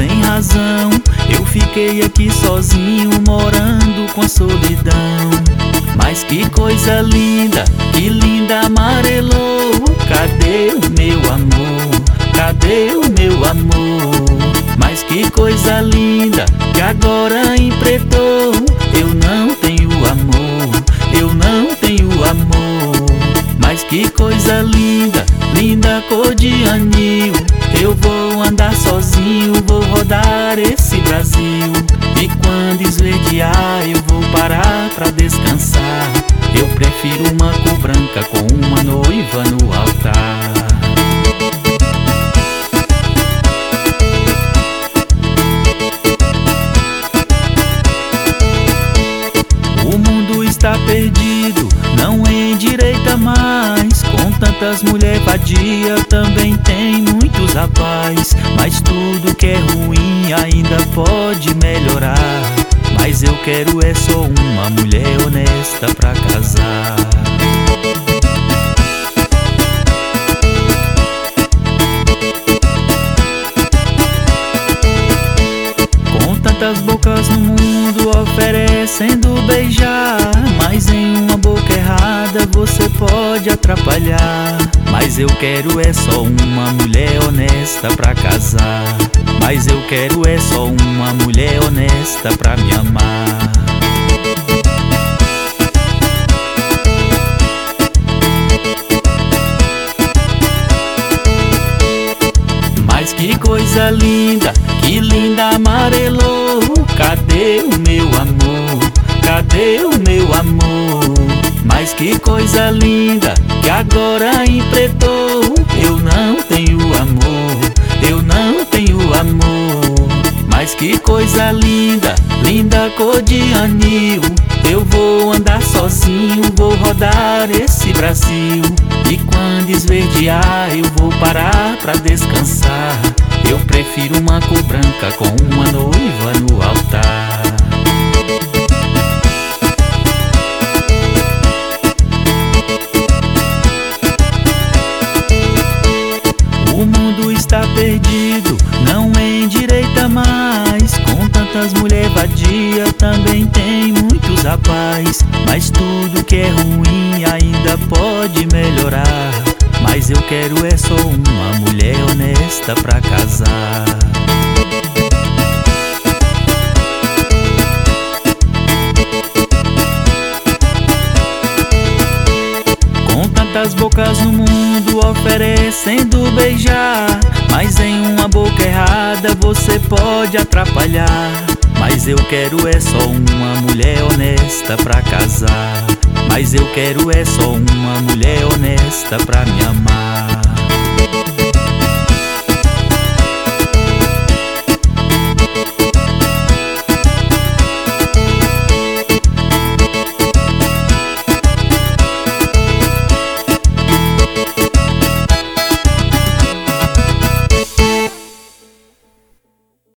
sem razão. Eu fiquei aqui sozinho, morando com a solidão. Mas que coisa linda, que linda amarelou. Cadê o meu amor? Cadê o meu amor? Mas que coisa linda, que agora empretou. Eu não tenho amor, eu não tenho amor. Mas que coisa linda, linda cor de anil. Eu vou andar sozinho, vou rodar esse Brasil. E quando esverdear eu vou parar pra descansar. Eu prefiro uma cor branca com uma noiva no altar. O mundo está perdido, não endireita mais. Com tantas mulheres vadias também tem muitos rapazes. Mas tudo que é ruim ainda pode melhorar. Mas eu quero é só uma mulher honesta pra casar. Com tantas bocas no mundo oferecendo beijar, mas em uma boca errada você pode atrapalhar. Mas eu quero é só uma mulher honesta pra casar. Mas eu quero é só uma mulher honesta pra me amar. Mas que coisa linda, que linda amarelou. Cadê o meu amor? Cadê o meu amor? Mas que coisa linda, que agora empretou. Eu não tenho amor, eu não tenho amor. Mas que coisa linda, linda cor de anil. Eu vou andar sozinho, vou rodar esse Brasil. E quando esverdear eu vou parar pra descansar. Eu prefiro uma cor branca com uma noiva no altar. O mundo está perdido, não endireita mais. Com tantas mulheres vadias também tem muitos rapazes. Mas tudo que é ruim ainda pode melhorar. Mas eu quero é só uma mulher honesta pra casar. Com tantas bocas no mundo oferecendo beijar, mas em uma boca errada você pode atrapalhar. Mas eu quero é só uma mulher honesta pra casar. Mas eu quero é só uma mulher honesta pra me amar.